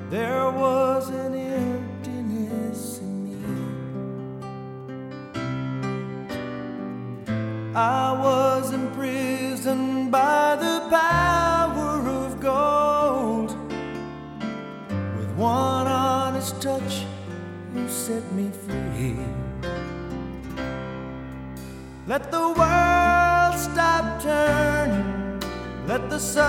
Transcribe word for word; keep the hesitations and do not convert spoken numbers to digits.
there was an emptiness in me. I was imprisoned by the power of gold. With one honest touch, you set me free. Let the world stop turning, let the sun